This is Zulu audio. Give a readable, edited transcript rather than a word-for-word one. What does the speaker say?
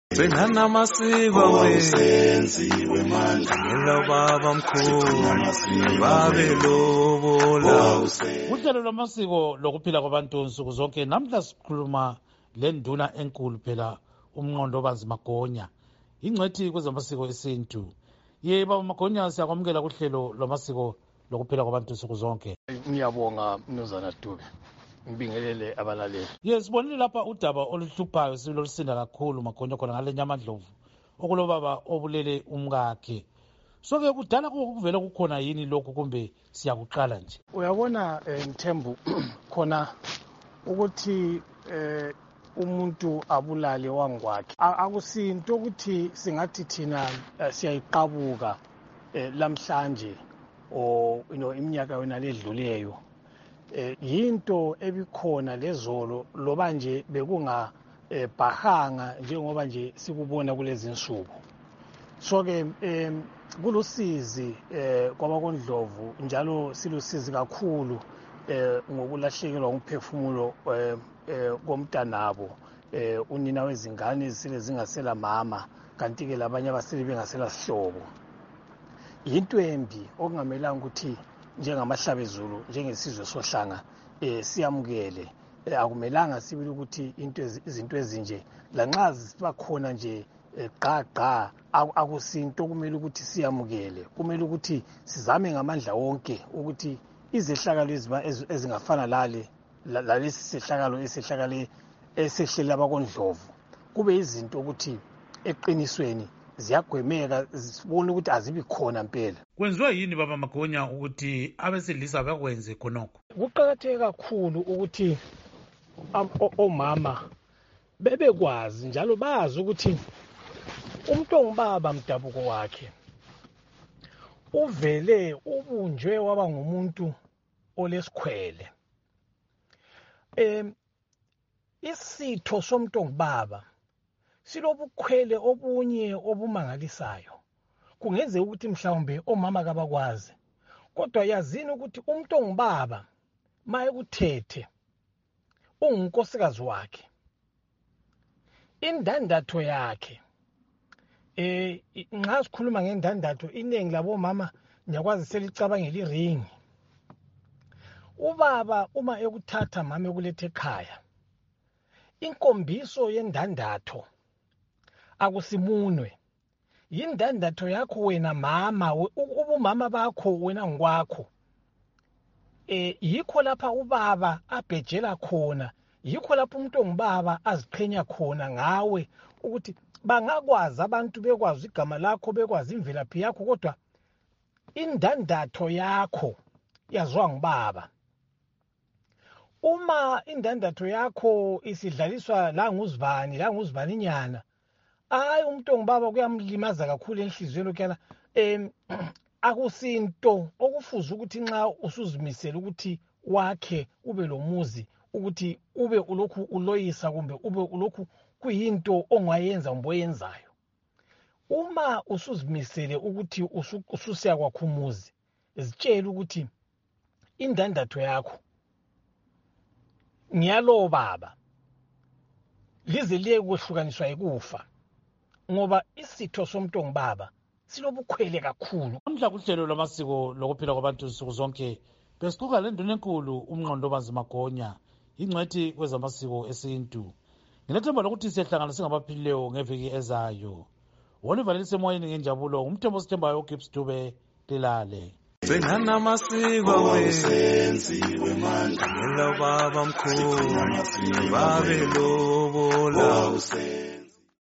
Sengana amasiko wenziwe manje ngela baba mkhulu babe lobola. Uhlelo lwamasiko lokuphila kwabantu nsuku zonke namhla sikhuluma lenduna enkulu phela umnqondo Banzi Magonya ingcwethi kwezamasiko esintu. Yebo Magonya, siyakwamukela kuhlelo lwamasiko lokuphila kwabantu nsuku zonke. Ngiyabonga Mnumzana Dube, ngibingelele abalaleli. Yes, sibonile lapha udaba oluhluphayo silolusinda kakhulu Magonya khona ngale nyamadlovu okulobaba obulele umkakhe. So-ke kudala kuvele kukhona yini lokhu kumbe siyakuqala nje? Uyabona Mthembu, khona ukuthi umuntu abulale wangwakhe akusinto ukuthi singathi thina siyayiqabuka lamhlanje o iminyaka yona ledluleyo. Yinto ebikhona lezolo loba nje bekunga bahanga njengoba nje sikubona kulezi insuku. So-ke kulusizi kwabakondlovu njalo silusizi kakhulu ngokulahlekelwa umphefumulo komntanabo unina wezingane ezisele zingasela mama, kanti ke labanye abasele bengasela sihlobo. Yinto embi okungamelanga ukuthi njengamahlabezulu njengesizwe sohlanga siyamukele. Akumelanga sibili ukuthi izinto ezinje lanxa zibakhona nje gqa akusinto kumele ukuthi siyamukele. Kumele ukuthi sizame ngamandla wonke ukuthi izehlakalo ezingafana lalesi sehlakalo esehlela abakondlovu kube izinto ukuthi eqinisweni ziyagwemeka, sibone ukuthi azibi khona impela. Kwenziwe yini baba Magonya ukuthi abesilisa bakwenze khonokho? Kuqakatheke kakhulu ukuthi omama bebekwazi njalo bazi ukuthi umuntu ongubaba mdabuko wakhe uvele ubunjwe waba ngumuntu olesikhwele. Isitho somuntu ongubaba silobukhwele obunye obumangalisayo. Kungenzeka ukuthi mhlawumbe omama kabakwazi, kodwa yazini ukuthi umuntu ongubaba maye kuthethe ungunkosikazi wakhe, indandatho yakhe. Nxa sikhuluma ngendandatho, iningi labomama ngiyakwazi selicabangela iringi. Ubaba uma ekuthatha mama ekulethe ekhaya, inkombiso yendandatho akusimunwe. Yindandatho yakho wena mama, ubumama bakho wena ngokwakho. Yikho lapha ubaba abhejela khona, yikho lapha umuntu ongubaba aziqhenya khona ngawe ukuthi bangakwazi abantu bekwazi igama lakho, bekwazi imvelaphi yakho, kodwa indandatho yakho yazwa ngubaba. Uma indandatho yakho isidlaliswa la nguzibani nyana, umuntu ongubaba kuyamlimaza kakhulu enhlizweni lokuyala. Akusinto okufuza ukuthi nxa usuzimisela ukuthi wakhe ube lomuzi ukuthi ube ulokhu uloyisa kumbe ube ulokhu kuyinto ongayenza mboyenzayo. Uma usuzimisele ukuthi ususiya kwakho umuzi, zitshela ukuthi indandatho yakho ngiyalo baba lize liye kwehlukaniswa ikufa, ngoba isitho somuntu ongubaba silobukhwele kakhulu. Namhla kuhlelo lwamasiko lokuphila kwabantu nsuku zonke besixoxa lenduna enkulu umnqondo Banzi Magonya ingcwethi kwezamasiko esintu. Nginethemba lokuthi siyahlangana singabaphilileyo ngeviki ezayo. Wonivalelise emoyeni ngenjabulo ngumthembo sithembayo uGibbs Dube Lilale. Sengana amasiko wenziwe manje ngela baba mkhulu babe lobola.